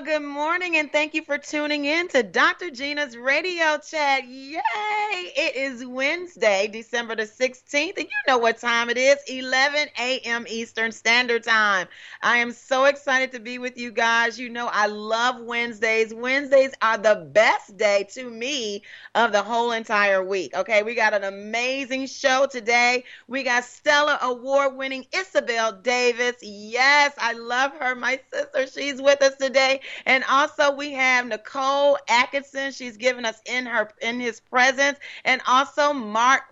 Good morning, and thank you for tuning in to Dr. Gina's Radio Chat. Yay! It is Wednesday, December the 16th, and you know what time it is, 11 a.m. Eastern Standard Time. I am so excited to be with you guys. You know I love Wednesdays. Wednesdays are the best day to me of the whole entire week. Okay, we got an amazing show today. We got Stellar Award-winning Isabel Davis. Yes, I love her, my sister. She's with us today. And also we have Nicole Atkinson. She's giving us in his presence. And also Mark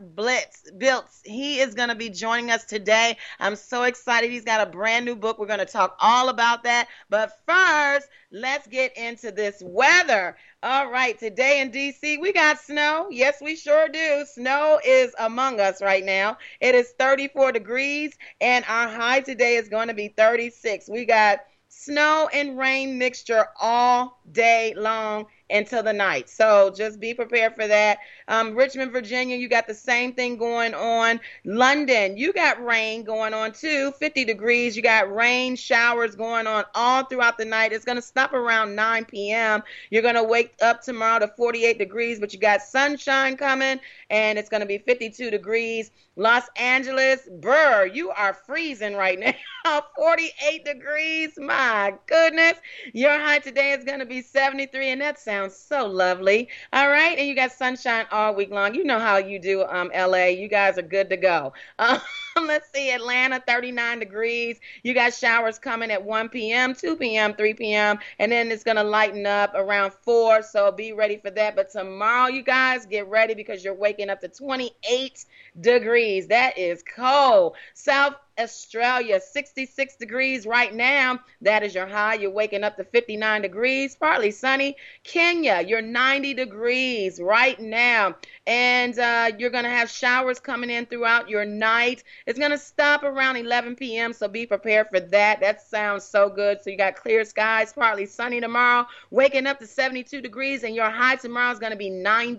Biltz. He is going to be joining us today. I'm so excited. He's got a brand new book. We're going to talk all about that. But first, let's get into this weather. All right, today in DC, we got snow. Yes, we sure do. Snow is among us right now. It is 34 degrees, and our high today is going to be 36. We got snow and rain mixture all day long until the night. So just be prepared for that. Richmond, Virginia, you got the same thing going on. London, you got rain going on too, 50 degrees. You got rain showers going on all throughout the night. It's going to stop around 9 p.m. You're going to wake up tomorrow to 48 degrees, but you got sunshine coming, and it's going to be 52 degrees. Los Angeles, you are freezing right now. 48 degrees. My goodness. Your high today is going to be 73, and that sounds so lovely. All right, and you got sunshine all week long. You know how you do, LA. You guys are good to go. Let's see, Atlanta, 39 degrees. You got showers coming at 1 p.m., 2 p.m., 3 p.m., and then it's going to lighten up around 4, so be ready for that. But tomorrow, you guys, get ready because you're waking up to 28 degrees. That is cold. South Australia, 66 degrees right now. That is your high. You're waking up to 59 degrees, partly sunny. Kenya, you're 90 degrees right now. And you're going to have showers coming in throughout your night. It's going to stop around 11 p.m., so be prepared for that. That sounds so good. So you got clear skies, partly sunny tomorrow, waking up to 72 degrees, and your high tomorrow is going to be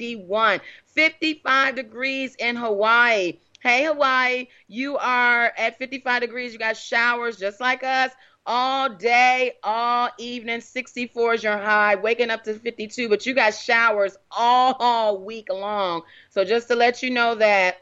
91. 55 degrees in Hawaii. Hey, Hawaii, you are at 55 degrees. You got showers just like us all day, all evening. 64 is your high, waking up to 52, but you got showers all week long. So just to let you know that.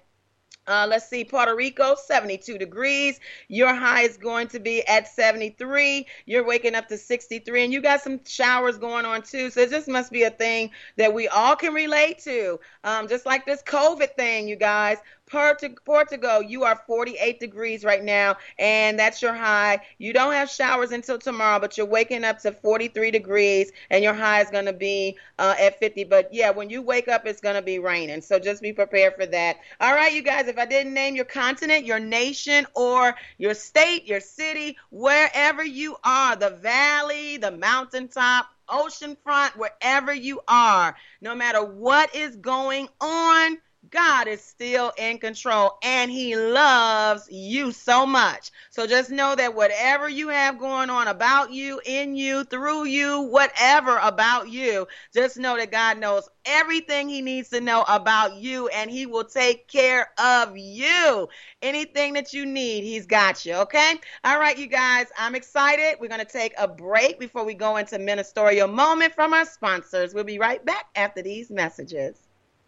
Let's see, Puerto Rico, 72 degrees. Your high is going to be at 73. You're waking up to 63, and you got some showers going on too. So it just must be a thing that we all can relate to. Just like this COVID thing, you guys. Portugal, you are 48 degrees right now, and that's your high. You don't have showers until tomorrow, but you're waking up to 43 degrees, and your high is going to be at 50. But yeah, when you wake up, it's going to be raining. So just be prepared for that. All right, you guys, if I didn't name your continent, your nation, or your state, your city, wherever you are, the valley, the mountaintop, oceanfront, wherever you are, no matter what is going on, God is still in control, and he loves you so much. So just know that whatever you have going on about you, in you, through you, whatever about you, just know that God knows everything he needs to know about you, and he will take care of you. Anything that you need, he's got you, okay? All right, you guys, I'm excited. We're going to take a break before we go into ministerial moment from our sponsors. We'll be right back after these messages.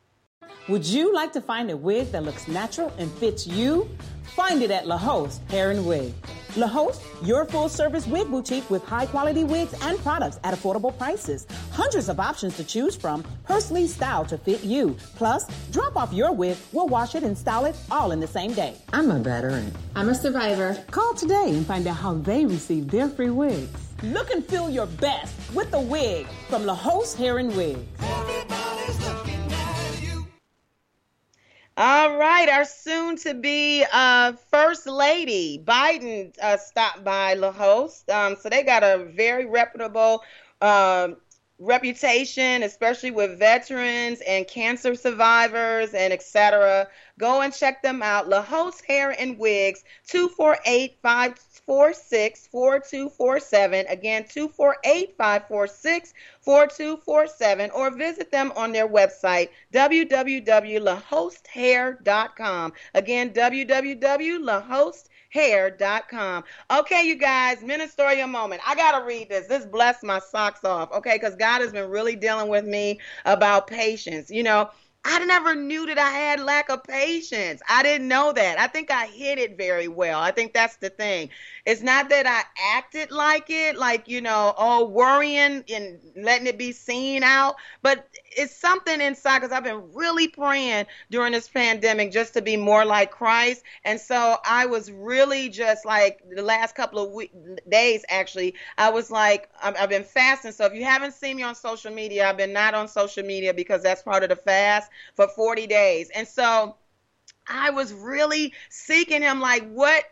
Would you like to find a wig that looks natural and fits you? Find it at La Hoste Hair and Wig. La Hoste, your full-service wig boutique with high-quality wigs and products at affordable prices. Hundreds of options to choose from, personally styled to fit you. Plus, drop off your wig, we'll wash it and style it all in the same day. I'm a veteran. I'm a survivor. Call today and find out how they receive their free wigs. Look and feel your best with the wig from La Hoste Hair and Wig. Everybody's looking at you. All right, our soon-to-be First Lady, Biden, stopped by La Hoste. So they got a very reputable reputation, especially with veterans and cancer survivors and etc. Go and check them out. La Hoste Hair and Wigs, 248-546-4247. Again, 248-546-4247. Or visit them on their website, www.lahostehair.com. Again, www.lahostehair.com. hair.com. Okay, you guys, ministerial moment. I got to read this. This blessed my socks off, okay, because God has been really dealing with me about patience. I never knew that I had lack of patience. I didn't know that. I think I hid it very well. I think that's the thing. It's not that I acted like it, like, worrying and letting it be seen out, but it's something inside because I've been really praying during this pandemic just to be more like Christ. And so I was really just like the last couple of days, actually, I was like, I've been fasting. So if you haven't seen me on social media, I've been not on social media because that's part of the fast for 40 days. And so I was really seeking him, like, what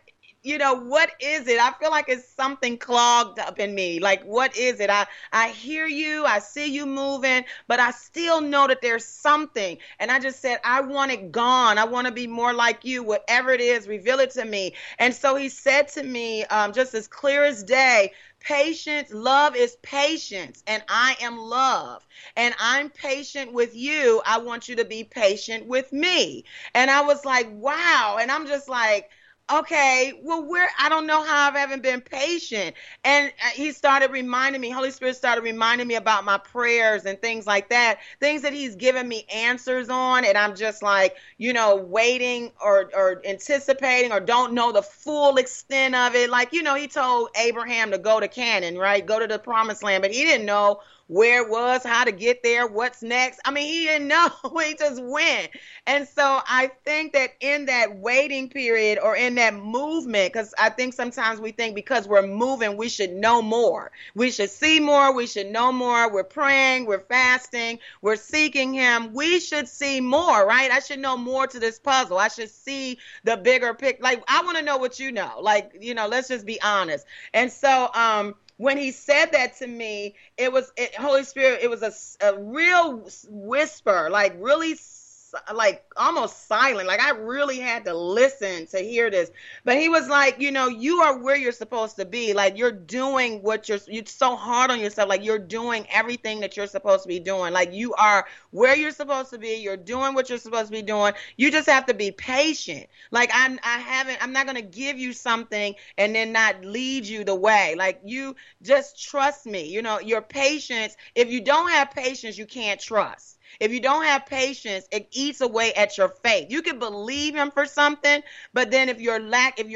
is it? I feel like it's something clogged up in me. Like, what is it? I hear you, I see you moving, but I still know that there's something. And I just said, I want it gone. I want to be more like you. Whatever it is, reveal it to me. And so he said to me, just as clear as day, patience, love is patience, and I am love. And I'm patient with you. I want you to be patient with me. And I was like, wow. And I'm just like, okay, well, I don't know how I haven't been patient. And he started reminding me, Holy Spirit started reminding me about my prayers and things like that, things that he's given me answers on. And I'm just like, waiting or anticipating or don't know the full extent of it. Like, he told Abraham to go to Canaan, right? Go to the promised land, but he didn't know where it was, how to get there, what's next. I mean, he didn't know. He just went. And so I think that in that waiting period or in that movement, because I think sometimes we think because we're moving, we should know more. We should see more. We should know more. We're praying. We're fasting. We're seeking him. We should see more, right? I should know more to this puzzle. I should see the bigger picture. Like, I want to know what you know. Like, let's just be honest. And so, when he said that to me, Holy Spirit, it was a real whisper, like really like almost silent. Like I really had to listen to hear this. But he was like, you are where you're supposed to be. Like you're doing what you're so hard on yourself. Like you're doing everything that you're supposed to be doing. Like you are where you're supposed to be. You're doing what you're supposed to be doing. You just have to be patient. Like I'm not going to give you something and then not lead you the way. Like you just trust me. Your patience. If you don't have patience, you can't trust. If you don't have patience, it eats away at your faith. You can believe him for something, but then if you're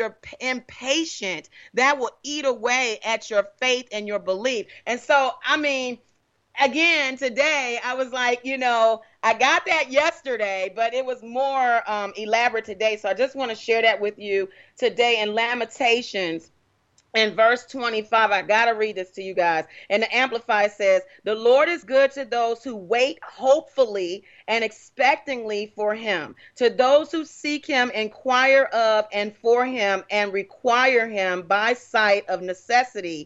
impatient, that will eat away at your faith and your belief. And so, I mean, again, today, I was like, I got that yesterday, but it was more elaborate today. So I just want to share that with you today in Lamentations. In verse 25, I got to read this to you guys. And the Amplified says, the Lord is good to those who wait hopefully and expectingly for him. To those who seek him, inquire of and for him, and require him by sight of necessity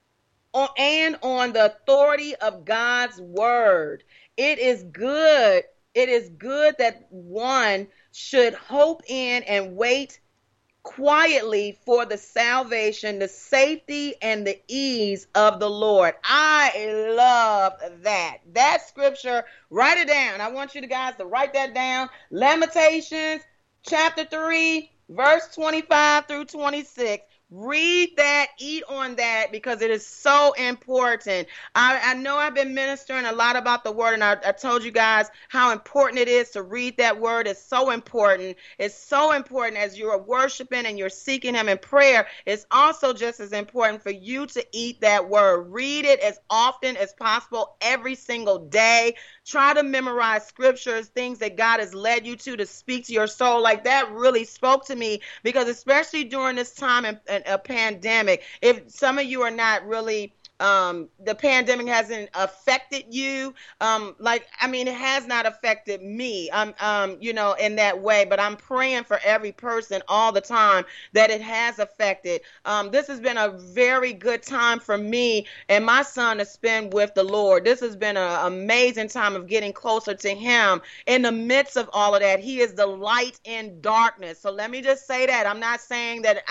and on the authority of God's word. It is good that one should hope in and wait quietly for the salvation, the safety, and the ease of the Lord. I love that. That scripture, write it down. I want you guys to write that down. Lamentations chapter 3, verse 25 through 26. Read that, eat on that, because it is so important. I know I've been ministering a lot about the word, and I told you guys how important it is to read that word. It's so important. It's so important as you are worshiping and you're seeking him in prayer. It's also just as important for you to eat that word. Read it as often as possible every single day. Try to memorize scriptures, things that God has led you to speak to your soul. Like that really spoke to me, because especially during this time in a pandemic, if some of you are not really the pandemic hasn't affected you. It has not affected me, in that way, but I'm praying for every person all the time that it has affected. This has been a very good time for me and my son to spend with the Lord. This has been an amazing time of getting closer to him in the midst of all of that. He is the light in darkness. So let me just say that. I'm not saying that I'm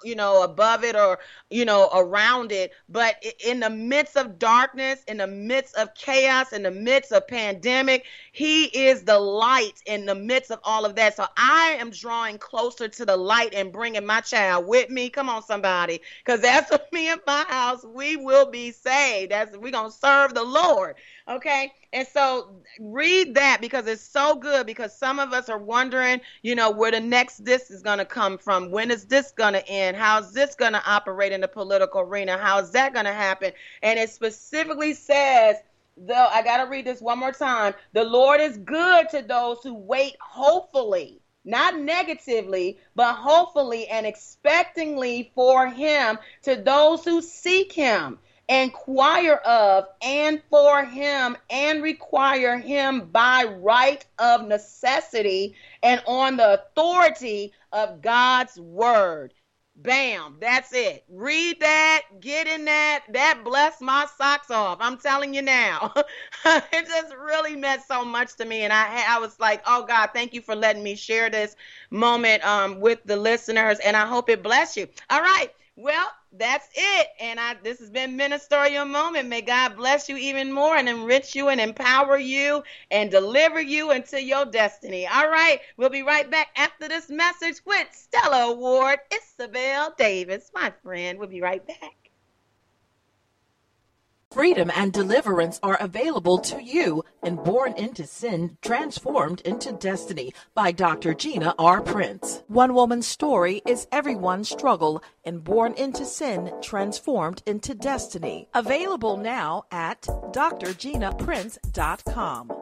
above it or, around it. But in the midst of darkness, in the midst of chaos, in the midst of pandemic, he is the light in the midst of all of that. So I am drawing closer to the light and bringing my child with me. Come on, somebody, because that's what me and my house, we will be saved. We're going to serve the Lord. Okay. And so read that because it's so good, because some of us are wondering, where the next this is going to come from. When is this going to end? How is this going to operate in the political arena? How is that going to happen? And it specifically says, though, I got to read this one more time. The Lord is good to those who wait hopefully, not negatively, but hopefully and expectingly for him, to those who seek him, inquire of and for him, and require him by right of necessity and on the authority of God's word. Bam, that's it. Read that, get in that. That blessed my socks off. I'm telling you now. It just really meant so much to me. And I was like, oh God, thank you for letting me share this moment with the listeners. And I hope it bless you. All right. Well, that's it. And this has been Ministerial Moment. May God bless you even more and enrich you and empower you and deliver you into your destiny. All right. We'll be right back after this message with Stella Award, Isabel Davis, my friend. We'll be right back. Freedom and deliverance are available to you in Born into Sin, Transformed into Destiny by Dr. Gina R. Prince. One woman's story is everyone's struggle in Born into Sin, Transformed into Destiny. Available now at drginaprince.com.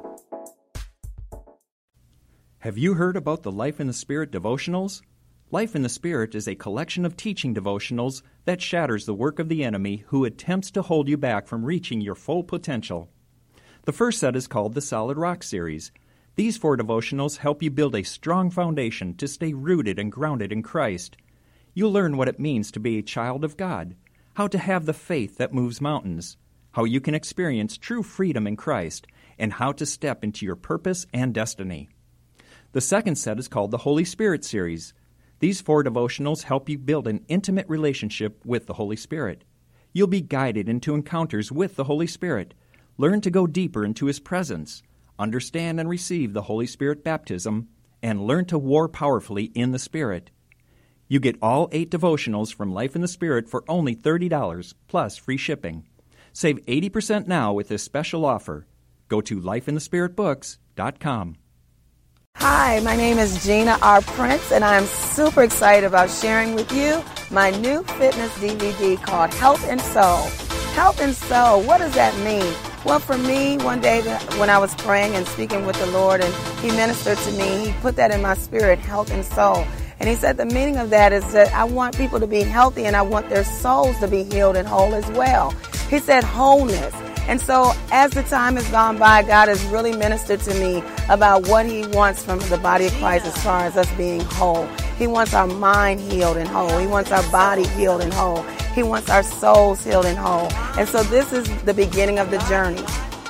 Have you heard about the Life in the Spirit devotionals? Life in the Spirit is a collection of teaching devotionals that shatters the work of the enemy who attempts to hold you back from reaching your full potential. The first set is called the Solid Rock series. These 4 devotionals help you build a strong foundation to stay rooted and grounded in Christ. You'll learn what it means to be a child of God, how to have the faith that moves mountains, how you can experience true freedom in Christ, and how to step into your purpose and destiny. The second set is called the Holy Spirit series. These 4 devotionals help you build an intimate relationship with the Holy Spirit. You'll be guided into encounters with the Holy Spirit, learn to go deeper into His presence, understand and receive the Holy Spirit baptism, and learn to war powerfully in the Spirit. You get all 8 devotionals from Life in the Spirit for only $30, plus free shipping. Save 80% now with this special offer. Go to lifeinthespiritbooks.com. Hi, my name is Gina R. Prince, and I'm super excited about sharing with you my new fitness DVD called Health and Soul. Health and Soul, what does that mean? Well, for me, one day when I was praying and speaking with the Lord, and He ministered to me, He put that in my spirit, health and soul. And He said the meaning of that is that I want people to be healthy, and I want their souls to be healed and whole as well. He said wholeness. And so as the time has gone by, God has really ministered to me about what He wants from the body of Christ as far as us being whole. He wants our mind healed and whole. He wants our body healed and whole. He wants our souls healed and whole. And so this is the beginning of the journey.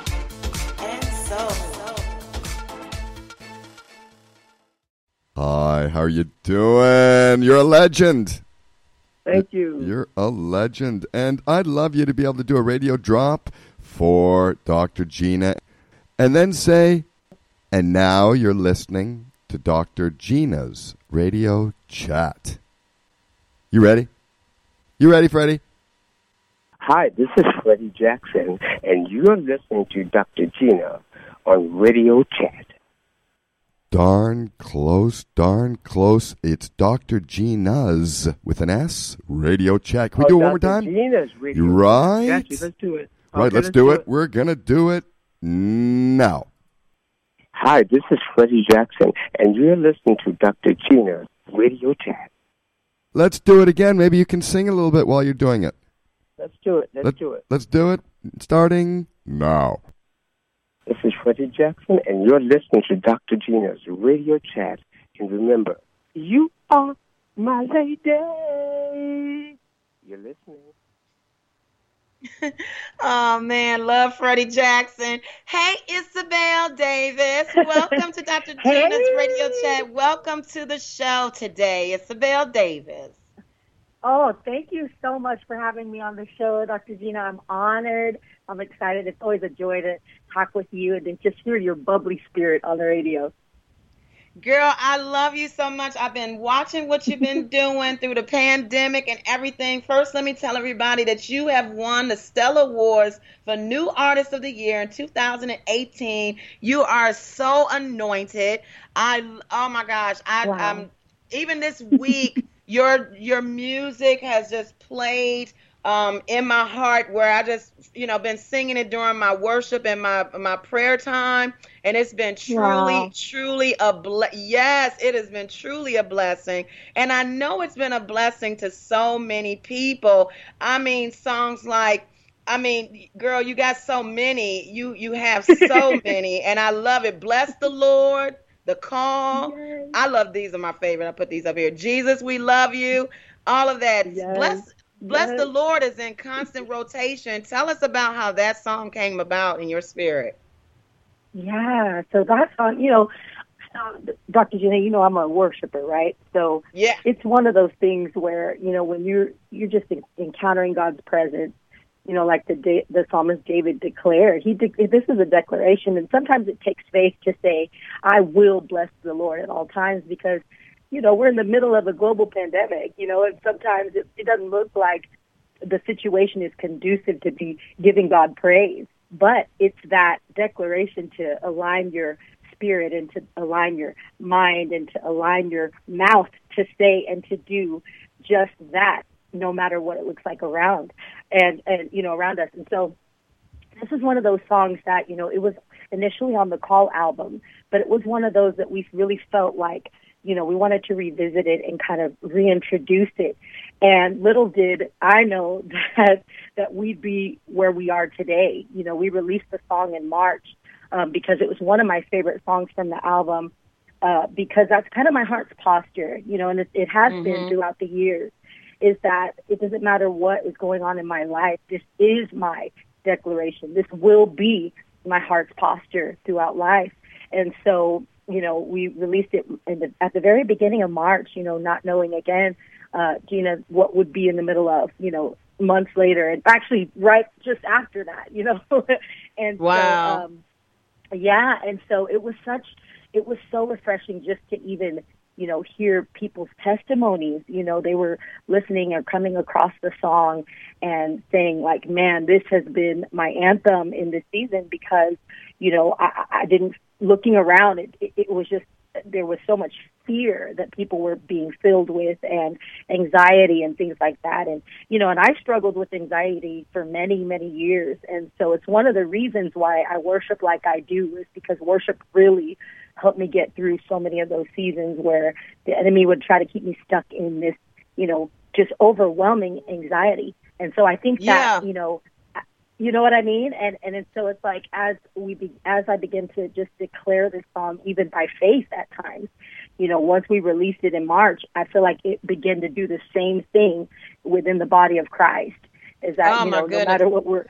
Hi, how are you doing? You're a legend. Thank you. You're a legend. And I'd love you to be able to do a radio drop for Dr. Gina and then say, and now you're listening to Dr. Gina's radio chat. You ready? You ready, Freddie? Hi, this is Freddie Jackson, and you're listening to Dr. Gina on Radio Chat. Darn close, darn close. It's Dr. Gina's, with an S, Radio Chat. Can we do it one more time? Gina's Radio Right? Chat. Gotcha, let's do it. Right, Okay, let's do it. We're going to do it now. Hi, this is Freddie Jackson, and you're listening to Dr. Gina's Radio Chat. Let's do it again. Maybe you can sing a little bit while you're doing it. Let's do it. Let's do it. Let's do it. Starting now. This is Freddie Jackson, and you're listening to Dr. Gina's Radio Chat. And remember, you are my lady. You're listening. Oh, man, love Freddie Jackson. Hey, Isabel Davis. Welcome to Dr. Gina's Radio Chat. Welcome to the show today, Isabel Davis. Oh, thank you so much for having me on the show, Dr. Gina. I'm honored. I'm excited. It's always a joy to talk with you and to just hear your bubbly spirit on the radio. Girl, I love you so much. I've been watching what you've been doing through the pandemic and everything. First, let me tell everybody that you have won the Stella Awards for New Artist of the Year in 2018. You are so anointed. Oh my gosh, Wow. even this week, your music has just played in my heart, where I just been singing it during my worship and my prayer time, and it's been Wow. truly yes, it has been truly a blessing, and I know it's been a blessing to so many people. I mean, songs like, I mean, girl, you got so many. You have so many, and I love it. Bless the Lord, the call. Yes. I love these are my favorite. I put these up here. Jesus, we love you. All of that. Yes. Bless the Yes. Lord is in constant rotation. Tell us about how that song came about in your spirit. Yeah. So that's on, Dr. Gina, I'm a worshiper, right? So Yeah. it's one of those things where, when you're just encountering God's presence, like the psalmist David declared, this is a declaration, and sometimes it takes faith to say, I will bless the Lord at all times, because, we're in the middle of a global pandemic, and sometimes it doesn't look like the situation is conducive to be giving God praise, but it's that declaration to align your spirit and to align your mind and to align your mouth to say and to do just that, no matter what it looks like around and around us. And so this is one of those songs that, it was initially on the Call album, but it was one of those that we really felt like, we wanted to revisit it and kind of reintroduce it. And little did I know that we'd be where we are today. We released the song in March because it was one of my favorite songs from the album, because that's kind of my heart's posture, and it has been throughout the years, is that it doesn't matter what is going on in my life. This is my declaration. This will be my heart's posture throughout life. And so, we released it at the very beginning of March, not knowing again, Gina, what would be in the middle of, months later, and actually right just after that, and wow. So, yeah. And so it was so refreshing just to even, hear people's testimonies. They were listening or coming across the song and saying like, man, this has been my anthem in this season, because, I didn't, looking around, it was just, there was so much fear that people were being filled with, and anxiety and things like that. And, and I struggled with anxiety for many, many years. And so it's one of the reasons why I worship like I do, is because worship really helped me get through so many of those seasons where the enemy would try to keep me stuck in this, just overwhelming anxiety. And so I think that, you know what I mean? And so it's like, as I begin to just declare this song, even by faith at times, once we released it in March, I feel like it began to do the same thing within the body of Christ. Is that, no matter what we're,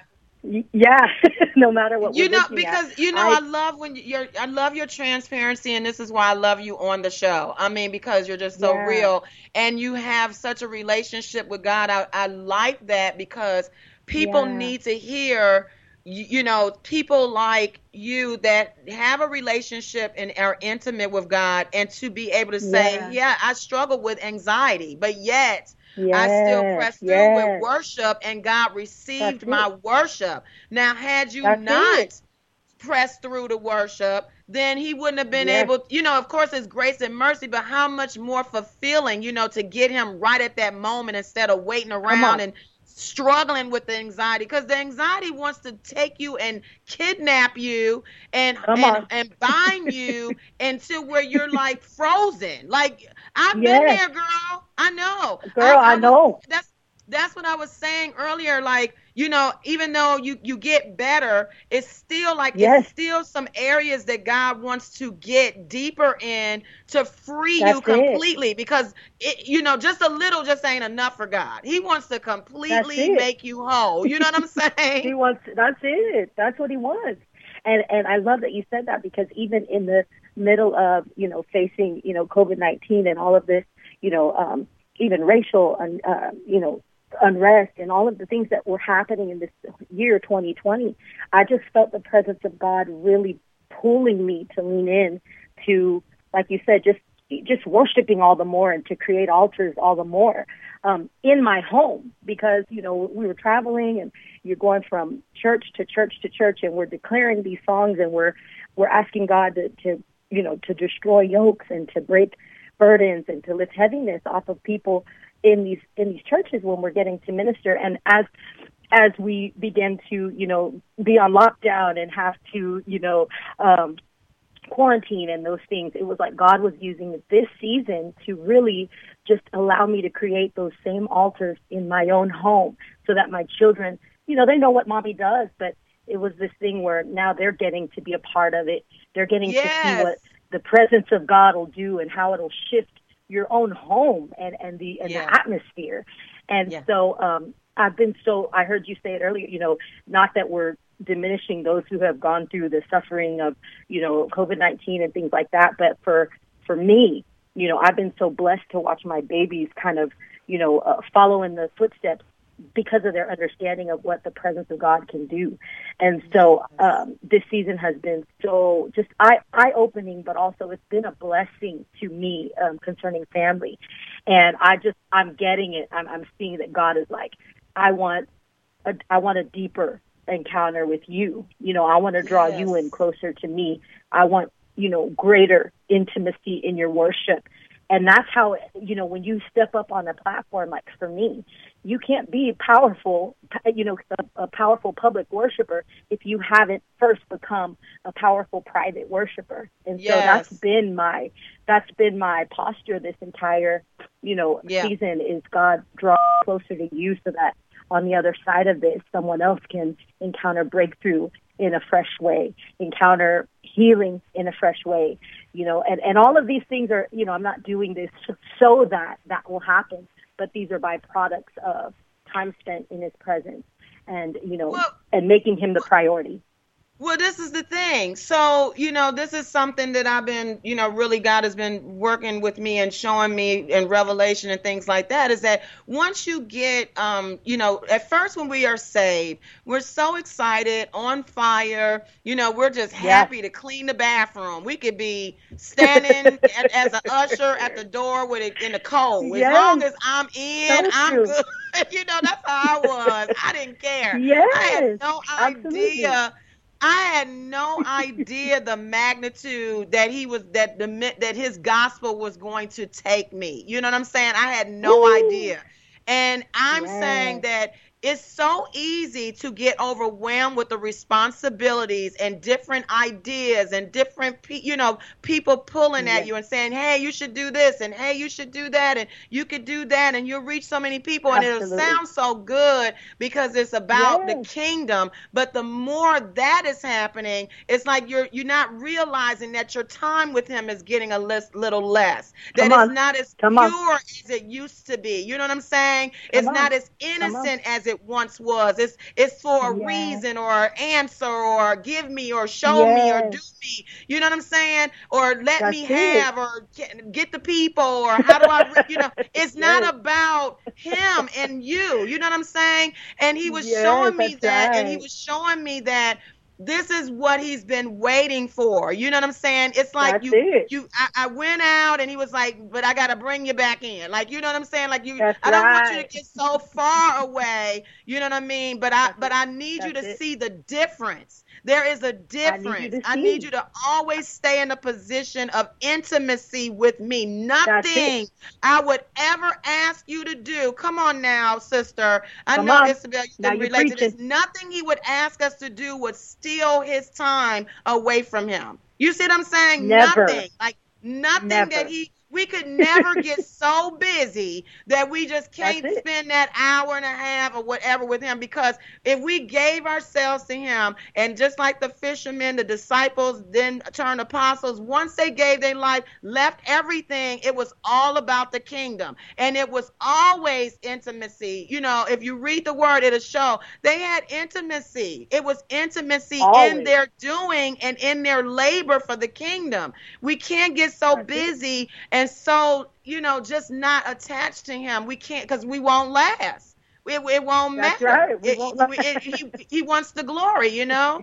no matter what we're looking because at, I love I love your transparency, and this is why I love you on the show. I mean, because you're just so real, and you have such a relationship with God. I like that, because people need to hear, people like you that have a relationship and are intimate with God, and to be able to say, I struggle with anxiety, but yet I still pressed through with worship, and God received my worship. Now, had you not pressed through the worship, then he wouldn't have been able, of course it's grace and mercy, but how much more fulfilling, to get him right at that moment, instead of waiting around and struggling with the anxiety, because the anxiety wants to take you and kidnap you and bind you until where you're like frozen. Like, I've been there, girl. I know. I know. That's what I was saying earlier. Like, even though you get better, it's still like, it's still some areas that God wants to get deeper in to free you completely, because just a little just ain't enough for God. He wants to completely make you whole. You know what I'm saying? That's it. That's what he wants. And I love that you said that, because even in the middle of, facing, COVID-19 and all of this, even racial, unrest and all of the things that were happening in this year, 2020, I just felt the presence of God really pulling me to lean in to, like you said, just worshiping all the more and to create altars all the more in my home, because, we were traveling and you're going from church to church to church, and we're declaring these songs, and we're asking God to destroy yokes and to break burdens and to lift heaviness off of people in these churches when we're getting to minister. And as we begin to, be on lockdown and have to, quarantine and those things, it was like God was using this season to really just allow me to create those same altars in my own home, so that my children, they know what mommy does, but it was this thing where now they're getting to be a part of it. They're getting to see what the presence of God will do and how it'll shift your own home and the atmosphere. And so I heard you say it earlier, not that we're diminishing those who have gone through the suffering of, COVID-19 and things like that. But for me, I've been so blessed to watch my babies kind of, follow in the footsteps because of their understanding of what the presence of God can do. And so this season has been so just eye-opening, but also it's been a blessing to me concerning family. And I'm getting it. I'm seeing that God is like, I want a deeper encounter with you. I want to draw you in closer to me. I want, greater intimacy in your worship. And that's how, when you step up on a platform, like for me, you can't be powerful, a powerful public worshiper if you haven't first become a powerful private worshiper. And so that's been my posture this entire, season, is God draw closer to you so that on the other side of this, someone else can encounter breakthrough in a fresh way, encounter healing in a fresh way, and all of these things are, I'm not doing this so that will happen, but these are byproducts of time spent in his presence and, and making him the priority. Well, this is the thing. So, this is something that I've been, really God has been working with me and showing me in Revelation and things like that, is that once you get, at first when we are saved, we're so excited, on fire, we're just happy to clean the bathroom. We could be standing as an usher at the door with it in the cold. As long as I'm in, I'm good. That's how I was. I didn't care. I had no idea. I had no idea the magnitude that that his gospel was going to take me. You know what I'm saying? I had no idea. And I'm saying that it's so easy to get overwhelmed with the responsibilities and different ideas and different, people pulling at you and saying, hey, you should do this, and hey, you should do that, and you could do that, and you'll reach so many people. And it'll sound so good because it's about the kingdom. But the more that is happening, it's like you're not realizing that your time with him is getting a little less. That it's not as pure as it used to be. You know what I'm saying? It's not as innocent as it once was. It's for a reason or answer or give me or show me or do me. You know what I'm saying? Or let me have or get the people or how do I, it's not about him and you. You know what I'm saying? And he was showing me that, and he was showing me that this is what he's been waiting for. You know what I'm saying? It's like I went out and he was like, but I got to bring you back in. Like, you know what I'm saying? Like I don't want you to get so far away. You know what I mean? But I need you to see the difference. There is a difference. I need you to always stay in a position of intimacy with me. Nothing I would ever ask you to do. Come on now, sister. I know, Isabel, you can relate to this. Nothing he would ask us to do would steal his time away from him. You see what I'm saying? Never. Nothing. Like nothing that we could never get so busy that we just can't spend that hour and a half or whatever with him, because if we gave ourselves to him, and just like the fishermen, the disciples then turned apostles, once they gave their life, left everything, it was all about the kingdom. And it was always intimacy. If you read the word, it'll show they had intimacy. It was intimacy in their doing and in their labor for the kingdom. We can't get so busy and and so, just not attached to him. We can't, because we won't last. It won't That's matter. right. He wants the glory,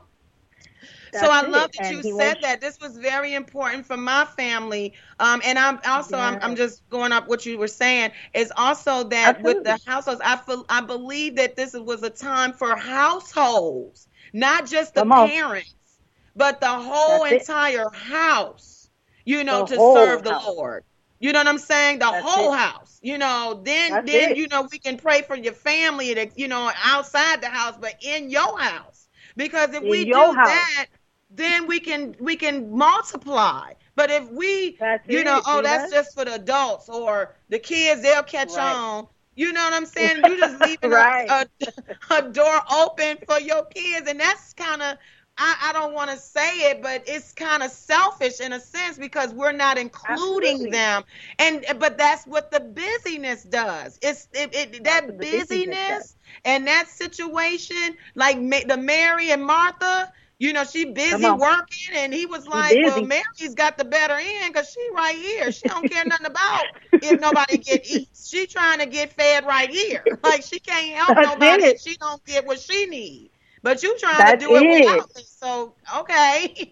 So I love that you said that. This was very important for my family. And I'm also, I'm just going up what you were saying, is also that with the households, I believe that this was a time for households, not just the parents, but the whole entire house, to serve the Lord. You know what I'm saying? The whole house, then we can pray for your family, outside the house, but in your house. Because if we do that, then we can multiply. But if we, that's just for the adults or the kids, they'll catch on. You know what I'm saying? You just leaving a door open for your kids. And that's kind of, I don't want to say it, but it's kind of selfish in a sense because we're not including them. But that's what the busyness does. That busyness and that situation, like the Mary and Martha, she busy working, and he was like, well, Mary's got the better end because she right here. She don't care nothing about if nobody eats. She trying to get fed right here. Like, she can't help nobody if she don't get what she needs. But you trying to do it without me, so, okay.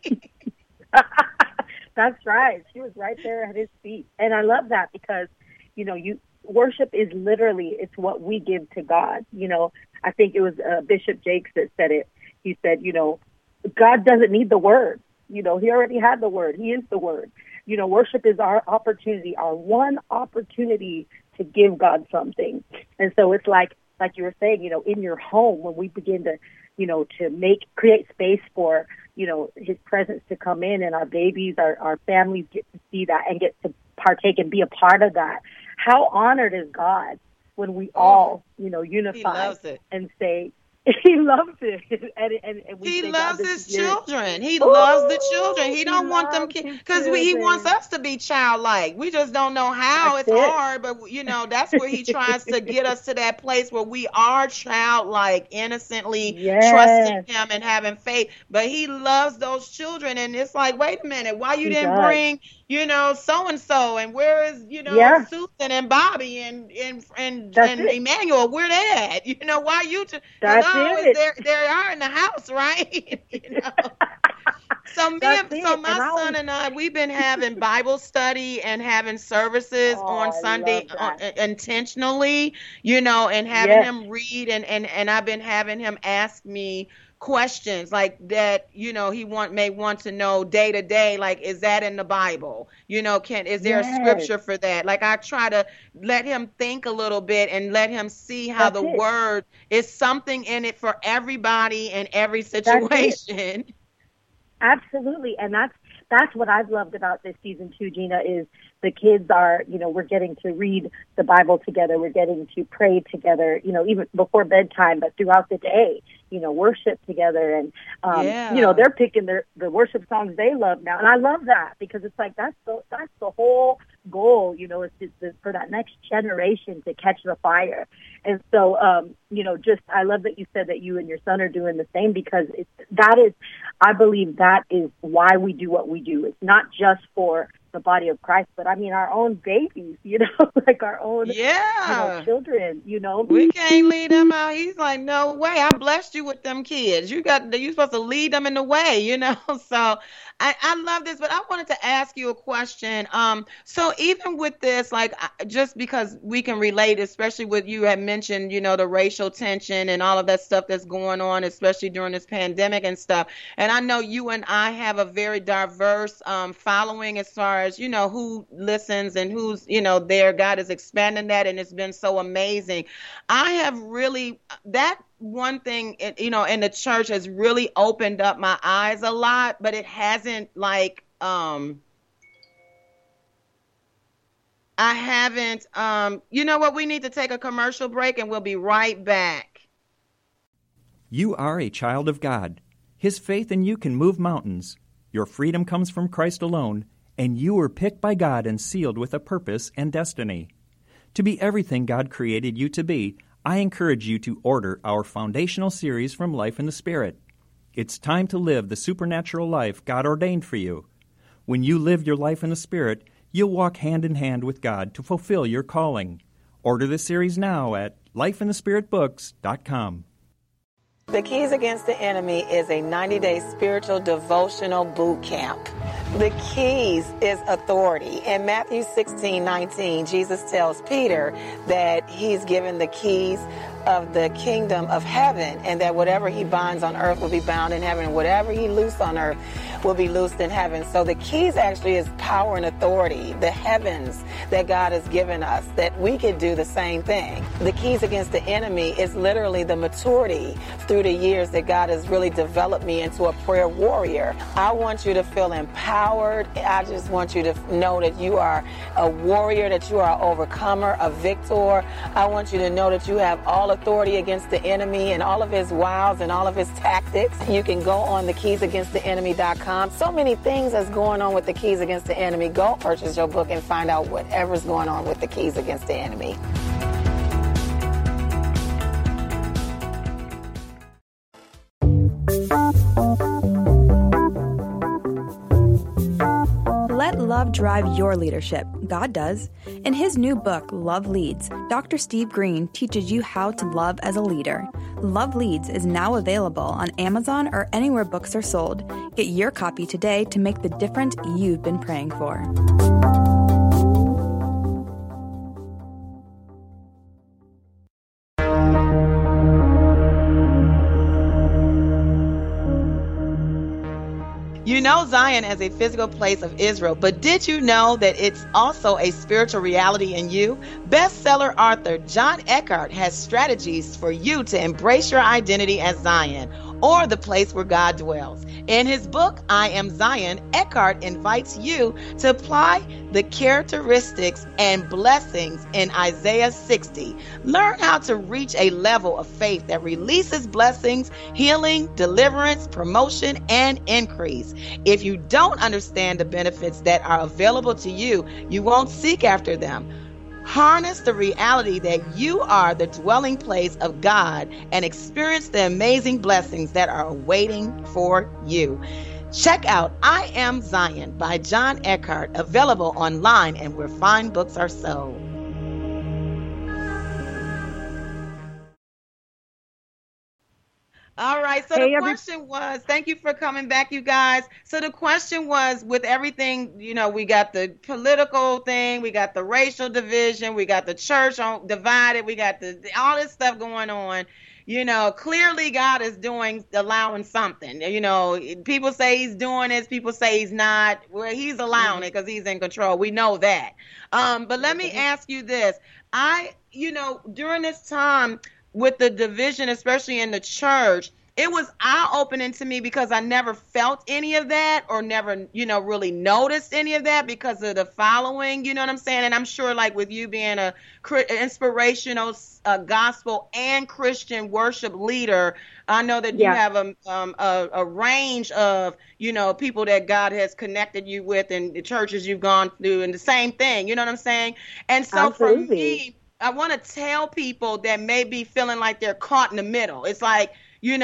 That's right. She was right there at his feet. And I love that because, worship is literally, it's what we give to God. I think it was Bishop Jakes that said it. He said, God doesn't need the word. He already had the word. He is the word. Worship is our opportunity, our one opportunity to give God something. And so it's like you were saying, in your home, when we begin to, to create space for, his presence to come in, and our babies, our families get to see that and get to partake and be a part of that. How honored is God when we all, unify and say, he loves it. And he loves his children. He loves the children. He don't want them because he wants us to be childlike. We just don't know how. It's hard, but that's where he tries to get us to that place where we are childlike, innocently trusting him and having faith. But he loves those children, and it's like, wait a minute, why you didn't bring so and so, and where is Susan and Bobby and Emmanuel? Where they at? Why you? They are in the house, right? So my son and I, we've been having Bible study and having services on Sunday intentionally, and having him read, and I've been having him ask me questions like that, he may want to know day to day, like, is that in the Bible? Is there a scripture for that? Like, I try to let him think a little bit and let him see how the word is something in it for everybody in every situation. Absolutely. And that's what I've loved about this season too, Gina, is the kids are, we're getting to read the Bible together. We're getting to pray together, even before bedtime, but throughout the day, worship together. And, they're picking the worship songs they love now. And I love that because it's like, that's the whole goal, is for that next generation to catch the fire. And so, I love that you said that you and your son are doing the same because I believe that is why we do what we do. It's not just for the body of Christ, but I mean our own babies, like our own children, We can't lead them out. He's like, no way. I blessed you with them kids. You're supposed to lead them in the way, So I love this, but I wanted to ask you a question. So even with this, like, just because we can relate, especially with you had mentioned, the racial tension and all of that stuff that's going on, especially during this pandemic and stuff. And I know you and I have a very diverse following as far as, who listens and who's, there. God is expanding that, and it's been so amazing. I have really, that one thing, in the church has really opened up my eyes a lot, but it hasn't I haven't, you know what, we need to take a commercial break and we'll be right back. You are a child of God. His faith in you can move mountains. Your freedom comes from Christ alone, and you were picked by God and sealed with a purpose and destiny. To be everything God created you to be, I encourage you to order our foundational series from Life in the Spirit. It's time to live the supernatural life God ordained for you. When you live your life in the Spirit, you'll walk hand in hand with God to fulfill your calling. Order the series now at lifeinthespiritbooks.com. The Keys Against the Enemy is a 90-day spiritual devotional boot camp. The keys is authority. In Matthew 16:19, Jesus tells Peter that he's given the keys of the kingdom of heaven, and that whatever he binds on earth will be bound in heaven, and whatever he loosed on earth will be loosed in heaven. So the keys actually is power and authority, the heavens that God has given us, that we could do the same thing. The keys against the enemy is literally the maturity through the years that God has really developed me into a prayer warrior. I want you to feel empowered. I just want you to know that you are a warrior, that you are an overcomer, a victor. I want you to know that you have all authority against the enemy and all of his wiles and all of his tactics. You can go on thekeysagainsttheenemy.com. So many things that's going on with the Keys Against the Enemy. Go purchase your book and find out whatever's going on with the Keys Against the Enemy. Let love drive your leadership. God does. In his new book, Love Leads, Dr. Steve Green teaches you how to love as a leader. Love Leads is now available on Amazon or anywhere books are sold. Get your copy today to make the difference you've been praying for. You know Zion as a physical place of Israel, but did you know that it's also a spiritual reality in you? Bestseller author John Eckhart has strategies for you to embrace your identity as Zion, or the place where God dwells. In his book, I Am Zion, Eckhart invites you to apply the characteristics and blessings in Isaiah 60. Learn how to reach a level of faith that releases blessings, healing, deliverance, promotion, and increase. If you don't understand the benefits that are available to you, you won't seek after them. Harness the reality that you are the dwelling place of God and experience the amazing blessings that are waiting for you. Check out I Am Zion by John Eckhart, available online and where fine books are sold. All right, so the question was, thank you for coming back, you guys. So the question was, with everything, you know, we got the political thing, we got the racial division, we got the church divided, we got all this stuff going on. You know, clearly God is allowing something. You know, people say he's doing this, people say he's not. Well, he's allowing it because he's in control. We know that. But let me ask you this. During this time, with the division, especially in the church, it was eye-opening to me because I never felt any of that or never, really noticed any of that because of the following, you know what I'm saying? And I'm sure like with you being a inspirational gospel and Christian worship leader, I know that you have a range of, people that God has connected you with and the churches you've gone through and the same thing, you know what I'm saying? And so for me, I want to tell people that may be feeling like they're caught in the middle. It's like, the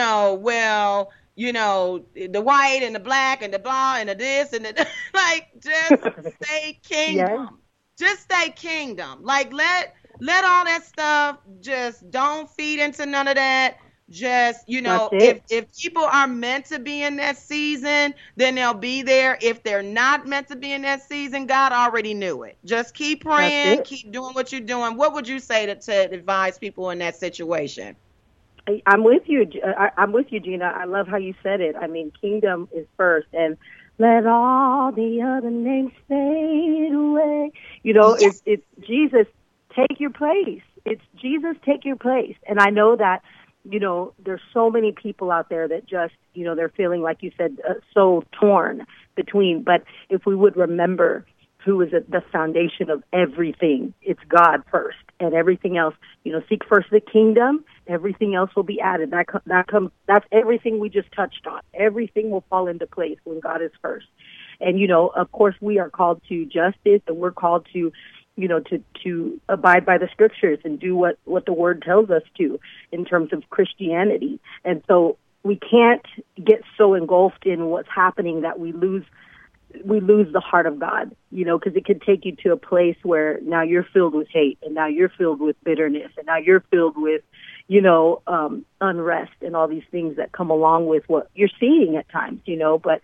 white and the black and the blah and the this and the like, just stay kingdom. Yeah. Just stay kingdom. Like let all that stuff, just don't feed into none of that. Just, if people are meant to be in that season, then they'll be there. If they're not meant to be in that season, God already knew it. Just keep praying, keep doing what you're doing. What would you say to advise people in that situation? I'm with you. I'm with you, Gina. I love how you said it. I mean, kingdom is first, and let all the other names fade away. It's Jesus, take your place. It's Jesus, take your place. And I know that, there's so many people out there that just, they're feeling, like you said, so torn between. But if we would remember who is at the foundation of everything, it's God first. And everything else, seek first the kingdom, everything else will be added. That's everything we just touched on. Everything will fall into place when God is first. And, of course, we are called to justice, and we're called to to abide by the scriptures and do what the word tells us to in terms of Christianity. And so we can't get so engulfed in what's happening that we lose, we lose the heart of God, you know, because it could take you to a place where now you're filled with hate, and now you're filled with bitterness, and now you're filled with, you know, unrest and all these things that come along with what you're seeing at times, you know, but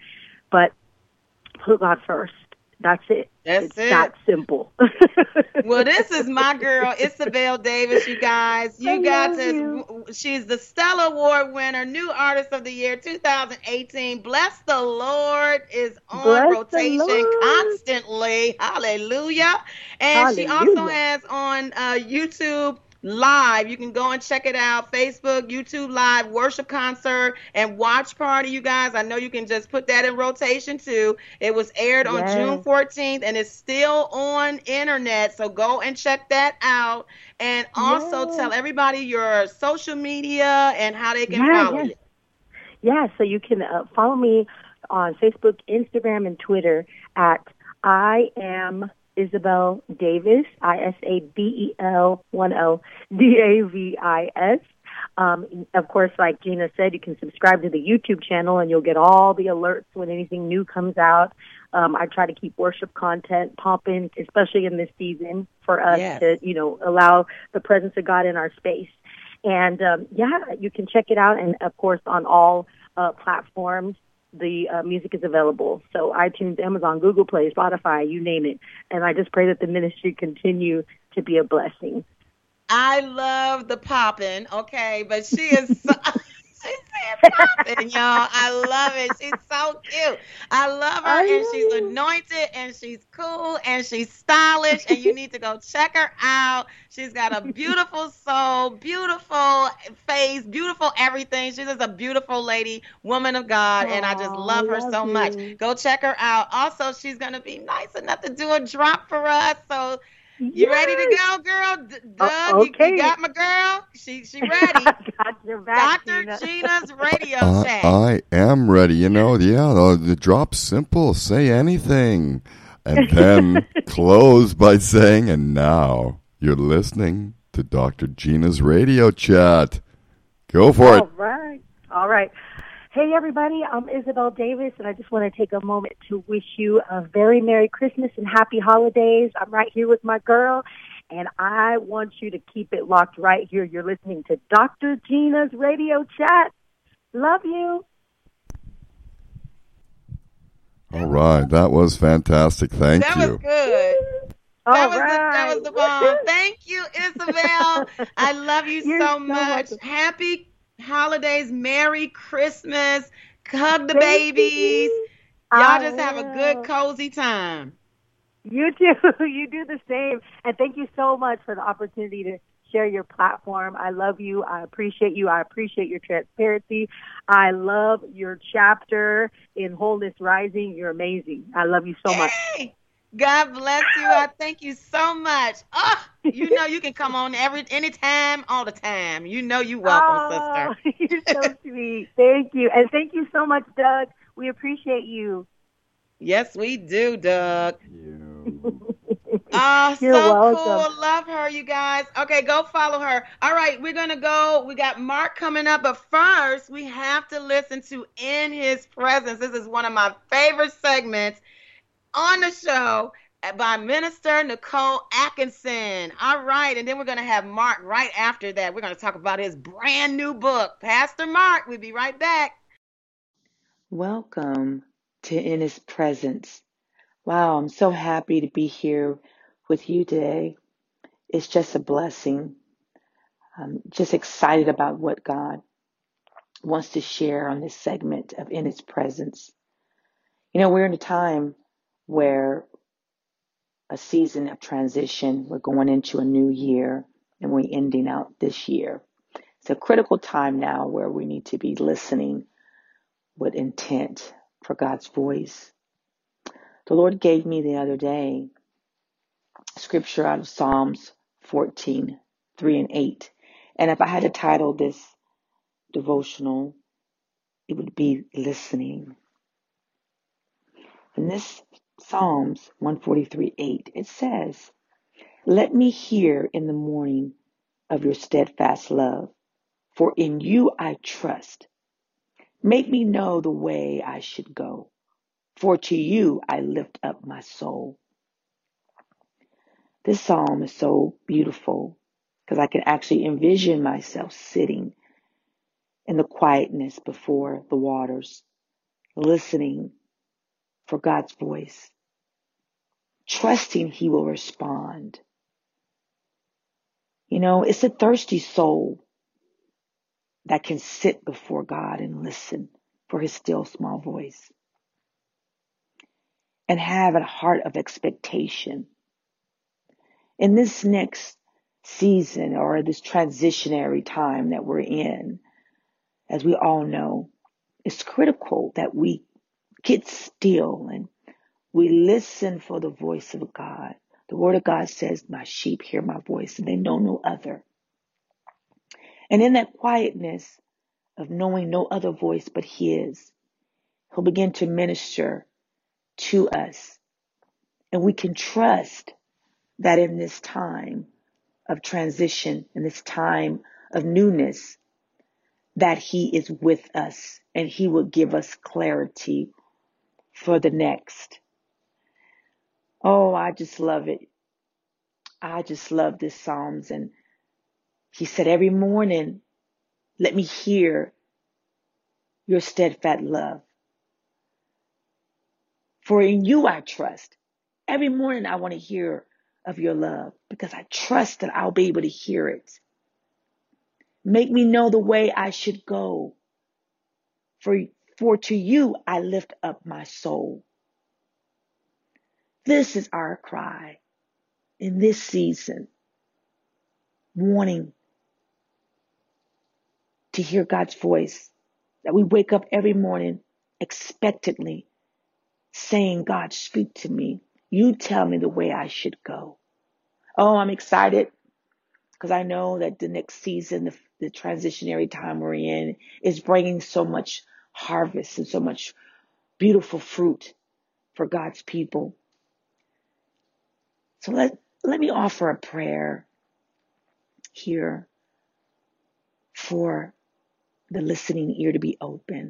put God first. That's it. It's that simple. Well, this is my girl, Isabel Davis, you guys. She's the Stella Award winner, New Artist of the Year 2018. Bless the Lord is on rotation constantly. Hallelujah. And she also has on YouTube Live. You can go and check it out. Facebook, YouTube Live, worship concert, and watch party, you guys. I know you can just put that in rotation too. It was aired on June 14th and it's still on internet. So go and check that out. And also tell everybody your social media and how they can follow you. Yeah, so you can follow me on Facebook, Instagram, and Twitter at I am Isabel Davis, ISABEL 10DAVIS. Of course, like Gina said, you can subscribe to the YouTube channel and you'll get all the alerts when anything new comes out. I try to keep worship content pumping, especially in this season, for us to, you know, allow the presence of God in our space. And you can check it out. And of course, on all platforms, the music is available. So iTunes, Amazon, Google Play, Spotify, you name it. And I just pray that the ministry continue to be a blessing. I love the popping, okay, but she is so, she's popping, y'all. I love it. She's so cute. I love her, and she's anointed, and she's cool, and she's stylish, and you need to go check her out. She's got a beautiful soul, beautiful face, beautiful everything. She's just a beautiful lady, woman of God, and I just love her so much. Go check her out. Also, she's going to be nice enough to do a drop for us, so you ready to go, girl? Doug, okay. You got my girl? She ready. Got your back, Dr. Gina's radio chat. I am ready. You know, the drop's simple. Say anything. And then close by saying, and now you're listening to Dr. Gina's radio chat. Go for it. All right. Hey, everybody, I'm Isabel Davis, and I just want to take a moment to wish you a very Merry Christmas and Happy Holidays. I'm right here with my girl, and I want you to keep it locked right here. You're listening to Dr. Gina's radio chat. Love you. All right. That was fantastic. Thank you. That was good. That was the bomb. Thank you, Isabel. I love you so much. Happy holidays, Merry Christmas, hug the babies. Y'all just have a good, cozy time. You too. You do the same. And thank you so much for the opportunity to share your platform. I love you. I appreciate you. I appreciate your transparency. I love your chapter in Wholeness Rising. You're amazing. I love you so much. God bless you. I thank you so much. Oh, you know you can come on anytime, all the time. You know you welcome, sister. You're so sweet. Thank you. And thank you so much, Doug. We appreciate you. Yes, we do, Doug. You're welcome. Cool. Love her, you guys. Okay, go follow her. All right, we're going to go. We got Mark coming up, but first we have to listen to In His Presence. This is one of my favorite segments on the show by Minister Nicole Atkinson. All right, and then we're going to have Mark right after that. We're going to talk about his brand new book. Pastor Mark, we'll be right back. Welcome to In His Presence. Wow, I'm so happy to be here with you today. It's just a blessing. I'm just excited about what God wants to share on this segment of In His Presence. You know, we're in a time where a season of transition, we're going into a new year and we're ending out this year. It's a critical time now where we need to be listening with intent for God's voice. The Lord gave me the other day scripture out of Psalms 14, 3 and 8. And if I had to title this devotional, it would be Listening. In this Psalms 143, 8, it says, "Let me hear in the morning of your steadfast love, for in you I trust. Make me know the way I should go, For to you I lift up my soul. This psalm is so beautiful because I can actually envision myself sitting in the quietness before the waters, listening for God's voice, trusting He will respond. You know, it's a thirsty soul that can sit before God and listen for His still small voice and have a heart of expectation. In this next season or this transitionary time that we're in, as we all know, it's critical that we get still and we listen for the voice of God. The Word of God says, my sheep hear my voice and they know no other. And in that quietness of knowing no other voice but His, He'll begin to minister to us. And we can trust that in this time of transition, in this time of newness, that He is with us and He will give us clarity for the next. Oh, I just love it. I just love this Psalms. And He said, every morning, let me hear your steadfast love. For in you I trust. Every morning I want to hear of your love because I trust that I'll be able to hear it. Make me know the way I should go. For to you I lift up my soul. This is our cry in this season, wanting to hear God's voice, that we wake up every morning expectantly saying, God, speak to me. You tell me the way I should go. Oh, I'm excited because I know that the next season, the transitionary time we're in, is bringing so much harvest and so much beautiful fruit for God's people. So let me offer a prayer here for the listening ear to be open.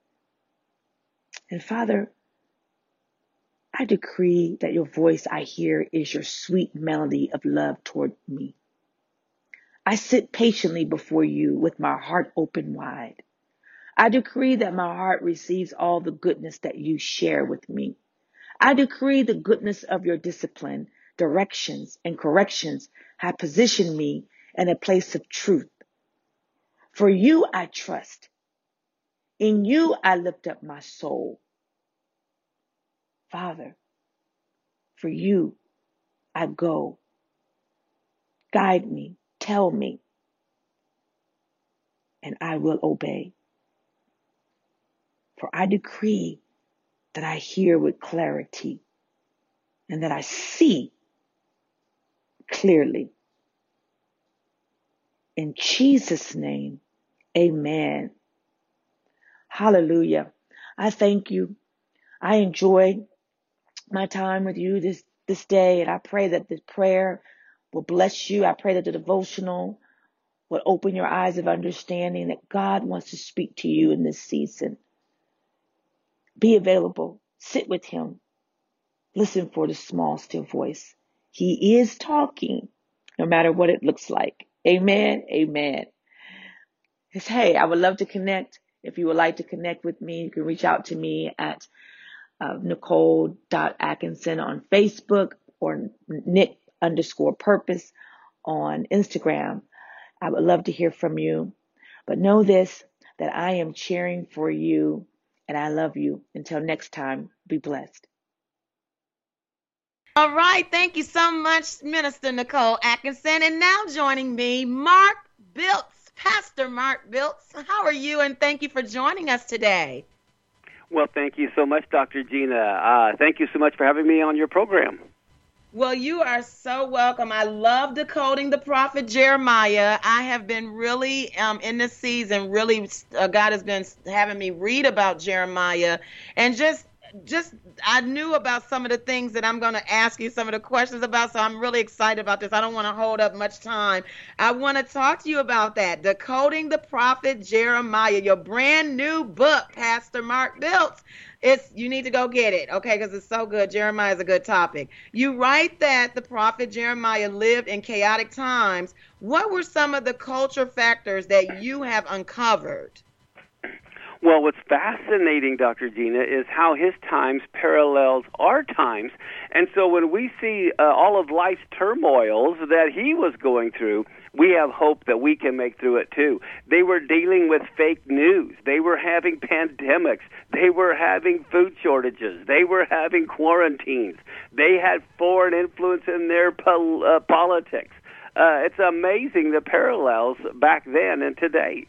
And Father, I decree that your voice I hear is your sweet melody of love toward me. I sit patiently before you with my heart open wide. I decree that my heart receives all the goodness that you share with me. I decree the goodness of your discipline, directions, and corrections have positioned me in a place of truth. For you I trust. In you I lift up my soul. Father, for you I go. Guide me, tell me, and I will obey. For I decree that I hear with clarity and that I see clearly. In Jesus' name, amen. Hallelujah. I thank you. I enjoyed my time with you this day, and I pray that this prayer will bless you. I pray that the devotional will open your eyes of understanding that God wants to speak to you in this season. Be available. Sit with Him. Listen for the small, still voice. He is talking, no matter what it looks like. Amen. Amen. Hey, I would love to connect. If you would like to connect with me, you can reach out to me at Nicole.Atkinson on Facebook or Nick_Purpose on Instagram. I would love to hear from you. But know this, that I am cheering for you and I love you. Until next time, be blessed. All right. Thank you so much, Minister Nicole Atkinson. And now joining me, Mark Biltz. Pastor Mark Biltz, how are you? And thank you for joining us today. Well, thank you so much, Dr. Gina. Thank you so much for having me on your program. Well, you are so welcome. I love decoding the prophet Jeremiah. I have been really in this season, God has been having me read about Jeremiah and just I knew about some of the things that I'm going to ask you some of the questions about, so I'm really excited about this. I don't want to hold up much time. I want to talk to you about that, Decoding the Prophet Jeremiah, your brand new book, Pastor Mark Dilts. You need to go get it, okay, because it's so good. Jeremiah is a good topic. You write that the prophet Jeremiah lived in chaotic times. What were some of the culture factors that you have uncovered? Well, what's fascinating, Dr. Gina, is how his times parallels our times. And so when we see all of life's turmoils that he was going through, we have hope that we can make through it too. They were dealing with fake news. They were having pandemics. They were having food shortages. They were having quarantines. They had foreign influence in their politics. It's amazing the parallels back then and today.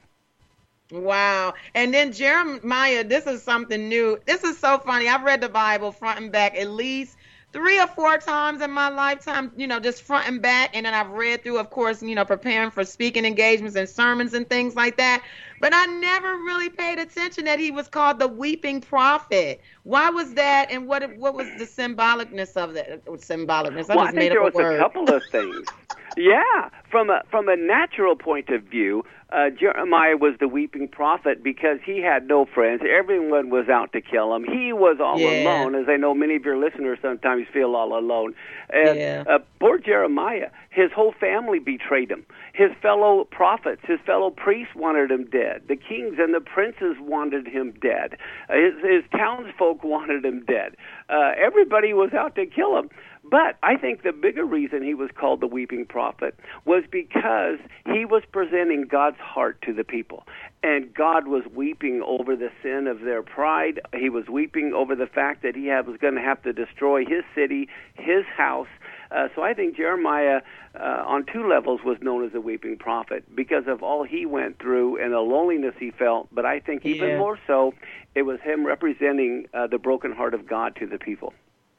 Wow. And then Jeremiah, this is something new. This is so funny. I've read the Bible front and back at least 3 or 4 times in my lifetime, just front and back. And then I've read through, of course, preparing for speaking engagements and sermons and things like that. But I never really paid attention that he was called the weeping prophet. Why was that? And what was the symbolicness of that? Symbolicness. Well, I think there was a couple of things. Yeah, from a natural point of view, Jeremiah was the weeping prophet because he had no friends. Everyone was out to kill him. He was all alone, as I know many of your listeners sometimes feel all alone. And poor Jeremiah, his whole family betrayed him. His fellow prophets, his fellow priests wanted him dead. The kings and the princes wanted him dead. His townsfolk wanted him dead. Everybody was out to kill him. But I think the bigger reason he was called the weeping prophet was because he was presenting God's heart to the people. And God was weeping over the sin of their pride. He was weeping over the fact that he was going to have to destroy his city, his house. So I think Jeremiah, on 2 levels, was known as the weeping prophet because of all he went through and the loneliness he felt. But I think even more so, it was him representing the broken heart of God to the people.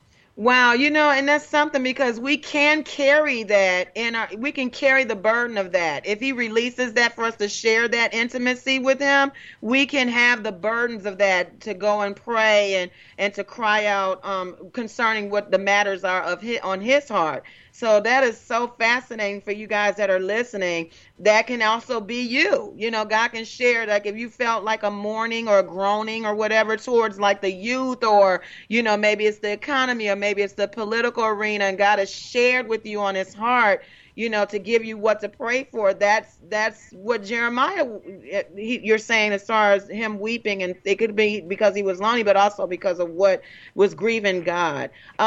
Wow, and that's something because we can carry that we can carry the burden of that. If he releases that for us to share that intimacy with him, we can have the burdens of that to go and pray and to cry out concerning what the matters are on his heart. So that is so fascinating for you guys that are listening. That can also be you. God can share, like if you felt like a mourning or a groaning or whatever towards like the youth or, maybe it's the economy or maybe it's the political arena and God has shared with you on his heart, to give you what to pray for. That's what Jeremiah, you're saying as far as him weeping, and it could be because he was lonely, but also because of what was grieving God.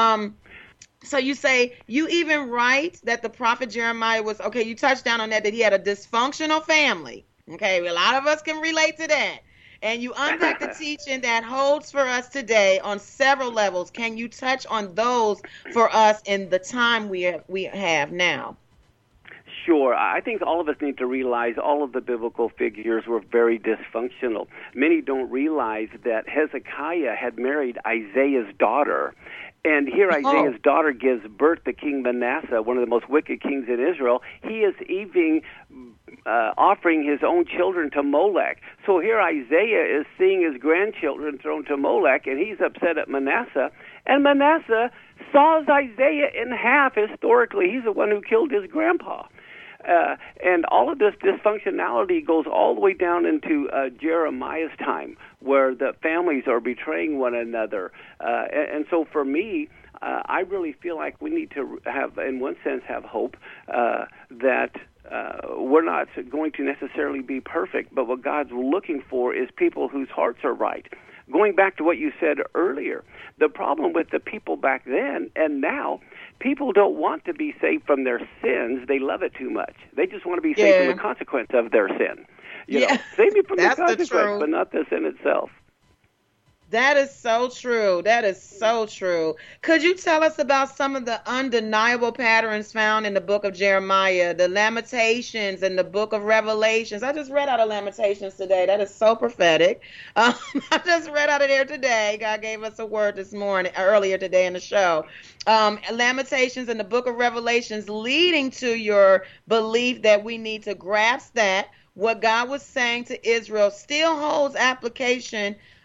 So you say, you even write that the prophet Jeremiah you touched down on that he had a dysfunctional family. Okay, a lot of us can relate to that. And you unpack the teaching that holds for us today on several levels. Can you touch on those for us in the time we have now? Sure. I think all of us need to realize all of the biblical figures were very dysfunctional. Many don't realize that Hezekiah had married Isaiah's daughter. And here Isaiah's daughter gives birth to King Manasseh, one of the most wicked kings in Israel. He is even offering his own children to Molech. So here Isaiah is seeing his grandchildren thrown to Molech, and he's upset at Manasseh. And Manasseh saws Isaiah in half historically. He's the one who killed his grandpa. And all of this dysfunctionality goes all the way down into Jeremiah's time, where the families are betraying one another. And so for me, I really feel like we need to have, in one sense, have hope that we're not going to necessarily be perfect, but what God's looking for is people whose hearts are right. Going back to what you said earlier, the problem with the people back then and now, people don't want to be saved from their sins. They love it too much. They just want to be saved from the consequence of their sin. Save me from the consequence, but not the sin itself. That is so true. That is so true. Could you tell us about some of the undeniable patterns found in the book of Jeremiah, the Lamentations and the book of Revelations? I just read out of Lamentations today. That is so prophetic. I just read out of there today. God gave us a word earlier today in the show. Lamentations and the book of Revelations, leading to your belief that we need to grasp that what God was saying to Israel still holds application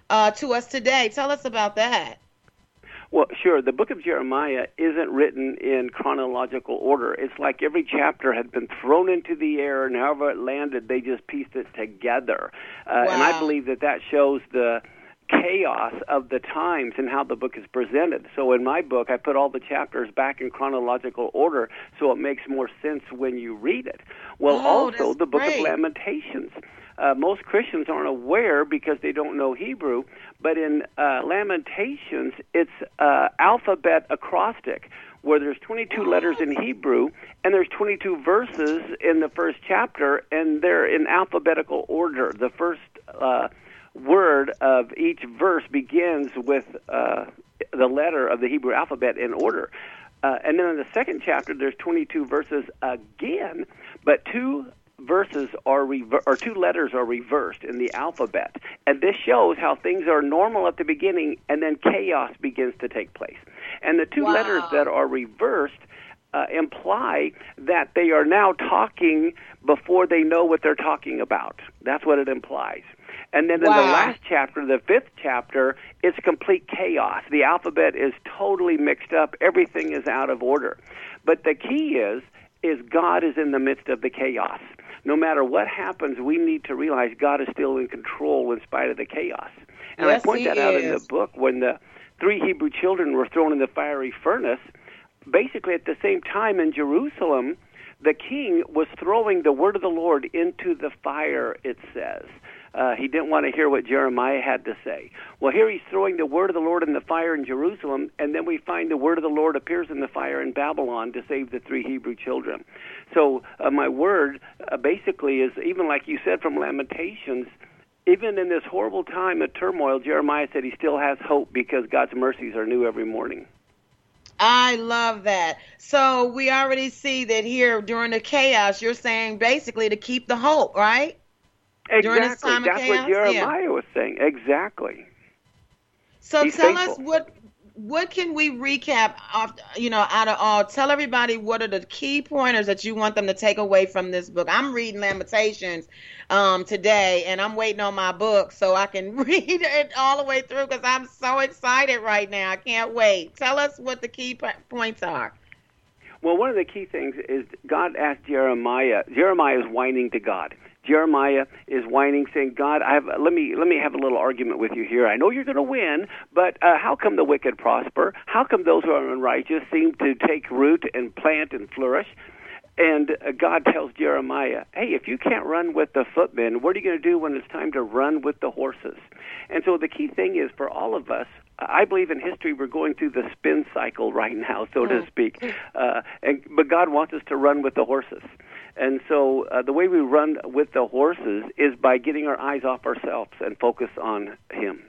to us today. Tell us about that. Well, sure. The book of Jeremiah isn't written in chronological order. It's like every chapter had been thrown into the air, and however it landed, they just pieced it together. Wow. And I believe that shows the chaos of the times and how the book is presented. So in my book, I put all the chapters back in chronological order so it makes more sense when you read it. Well, also the book of Lamentations. Most Christians aren't aware because they don't know Hebrew, but in Lamentations, it's alphabet acrostic, where there's 22 letters in Hebrew, and there's 22 verses in the first chapter, and they're in alphabetical order. The first word of each verse begins with the letter of the Hebrew alphabet in order. And then in the second chapter, there's 22 verses again, but two letters are reversed in the alphabet. And this shows how things are normal at the beginning, and then chaos begins to take place. And the two letters that are reversed imply that they are now talking before they know what they're talking about. That's what it implies. And then in the last chapter, the fifth chapter, it's complete chaos. The alphabet is totally mixed up. Everything is out of order. But the key is God is in the midst of the chaos. No matter what happens, we need to realize God is still in control in spite of the chaos. And yes, I point that out in the book when the 3 Hebrew children were thrown in the fiery furnace. Basically, at the same time in Jerusalem, the king was throwing the word of the Lord into the fire, it says. He didn't want to hear what Jeremiah had to say. Well, here he's throwing the word of the Lord in the fire in Jerusalem, and then we find the word of the Lord appears in the fire in Babylon to save the 3 Hebrew children. So my word basically is, even like you said from Lamentations, even in this horrible time of turmoil, Jeremiah said he still has hope because God's mercies are new every morning. I love that. So we already see that here during the chaos, you're saying basically to keep the hope, right? Exactly. During this time That's of what chaos? Jeremiah was saying. Exactly. So He's tell faithful. us what can we recap off, out of all? Tell everybody what are the key pointers that you want them to take away from this book. I'm reading Lamentations today, and I'm waiting on my book so I can read it all the way through because I'm so excited right now. I can't wait. Tell us what the key points are. Well, one of the key things is God asked Jeremiah. Jeremiah is whining to God. Jeremiah is whining, saying, God, let me have a little argument with you here. I know you're going to win, but how come the wicked prosper? How come those who are unrighteous seem to take root and plant and flourish? And God tells Jeremiah, hey, if you can't run with the footmen, what are you going to do when it's time to run with the horses? And so the key thing is for all of us, I believe in history we're going through the spin cycle right now, so to speak. But God wants us to run with the horses. And so the way we run with the horses is by getting our eyes off ourselves and focus on Him.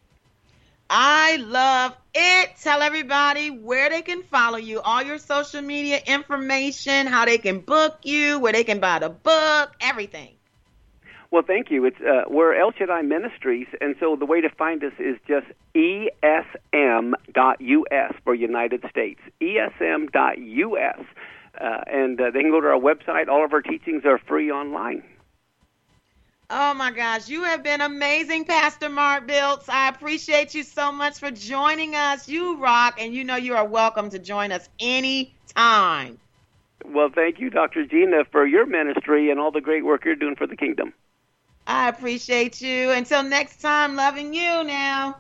I love it. Tell everybody where they can follow you, all your social media information, how they can book you, where they can buy the book, everything. Well, thank you. We're El Shaddai Ministries, and so the way to find us is just esm.us for United States, esm.us. And they can go to our website. All of our teachings are free online. Oh, my gosh. You have been amazing, Pastor Mark Biltz. I appreciate you so much for joining us. You rock, and you know you are welcome to join us anytime. Well, thank you, Dr. Gina, for your ministry and all the great work you're doing for the kingdom. I appreciate you. Until next time, loving you now.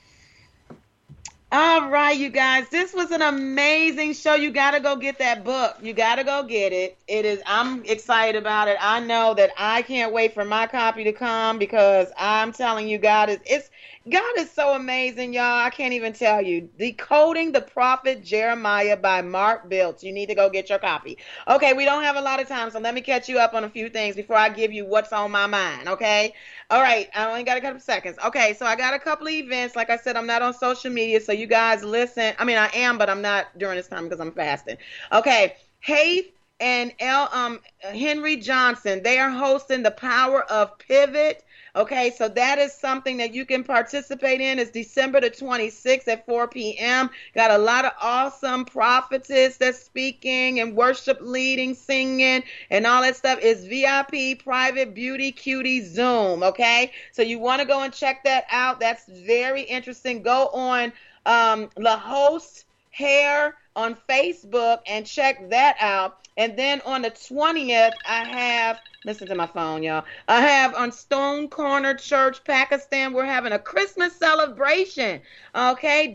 All right, you guys, this was an amazing show. You got to go get that book. You got to go get it. I'm excited about it. I know that I can't wait for my copy to come because I'm telling you, God is so amazing, y'all. I can't even tell you. Decoding the Prophet Jeremiah by Mark Biltz. You need to go get your copy. Okay, we don't have a lot of time, so let me catch you up on a few things before I give you what's on my mind, okay? All right, I only got a couple seconds. Okay, so I got a couple of events. Like I said, I'm not on social media, so you guys listen. I mean, I am, but I'm not during this time because I'm fasting. Okay, Haith and Henry Johnson, they are hosting the Power of Pivot Okay, so that is something that you can participate in. It's December the 26th at 4 p.m. Got a lot of awesome prophetess that's speaking and worship leading, singing, and all that stuff. It's VIP, private, beauty, cutie, Zoom, okay? So you want to go and check that out. That's very interesting. Go on La Host Hair on Facebook and check that out. And then on the 20th, I have, listen to my phone, y'all. I have on Stone Corner Church, Pakistan, we're having a Christmas celebration. Okay,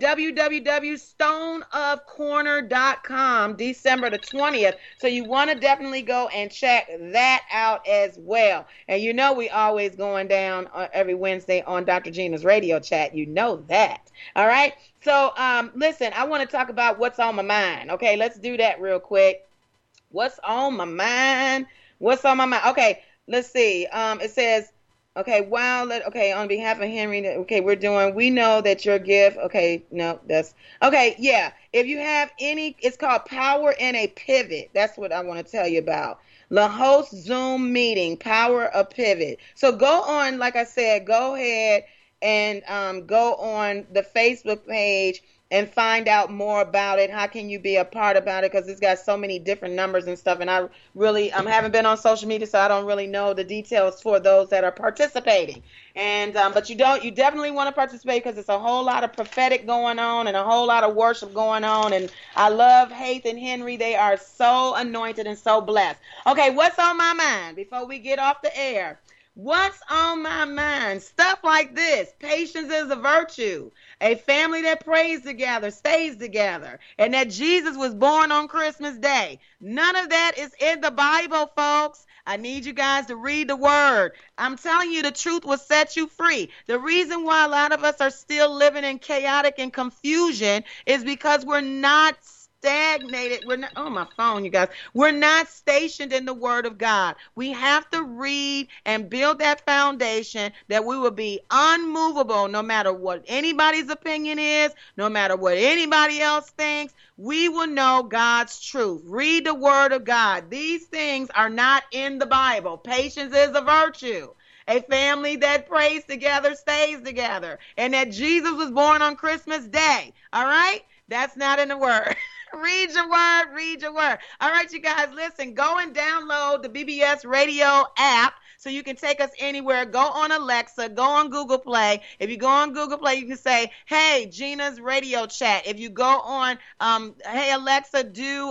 www.stoneofcorner.com, December the 20th. So you want to definitely go and check that out as well. And you know we always going down every Wednesday on Dr. Gina's radio chat. You know that. All right. So listen, I want to talk about what's on my mind. Okay, let's do that real quick. What's on my mind? What's on my mind? Okay, let's see. It says, okay, wow, okay, on behalf of Henry, okay, we know that your gift, okay, no, okay, yeah. If you have any, it's called Power in a Pivot. That's what I want to tell you about. La Host Zoom meeting, Power of Pivot. So go on, like I said, go ahead and go on the Facebook page and find out more about it. How can you be a part about it? Because it's got so many different numbers and stuff. And I really haven't been on social media, so I don't really know the details for those that are participating. And but you definitely want to participate because it's a whole lot of prophetic going on and a whole lot of worship going on. And I love Haith and Henry. They are so anointed and so blessed. Okay, what's on my mind before we get off the air? What's on my mind? Stuff like this. Patience is a virtue. A family that prays together stays together. And that Jesus was born on Christmas Day. None of that is in the Bible, folks. I need you guys to read the word. I'm telling you, the truth will set you free. The reason why a lot of us are still living in chaotic and confusion is because we're not stagnated. We're not on my phone, you guys. We're not stationed in the word of God. We have to read and build that foundation that we will be unmovable no matter what anybody's opinion is, no matter what anybody else thinks. We will know God's truth. Read the word of God. These things are not in the Bible. Patience is a virtue. A family that prays together stays together. And that Jesus was born on Christmas Day. All right? That's not in the word. Read your word, read your word. All right, you guys, listen, go and download the BBS Radio app so you can take us anywhere. Go on Alexa, go on Google Play. If you go on Google Play, you can say, hey, Gina's Radio Chat. If you go on, hey, Alexa,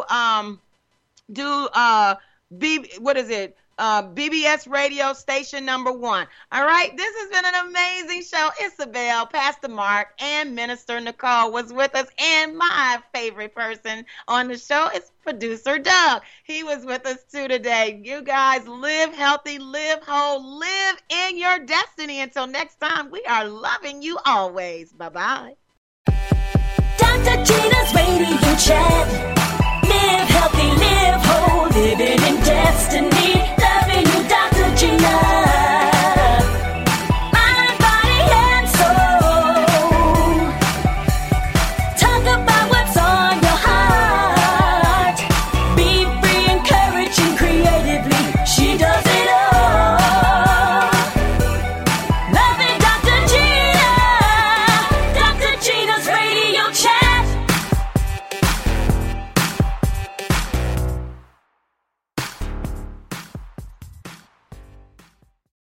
BBS Radio Station number 1. All right, this has been an amazing show. Isabel, Pastor Mark, and Minister Nicole was with us, and my favorite person on the show is producer Doug. He was with us too today. You guys live healthy, live whole, live in your destiny. Until next time, we are loving you always. Bye-bye. Dr. Gina's Radio Chat.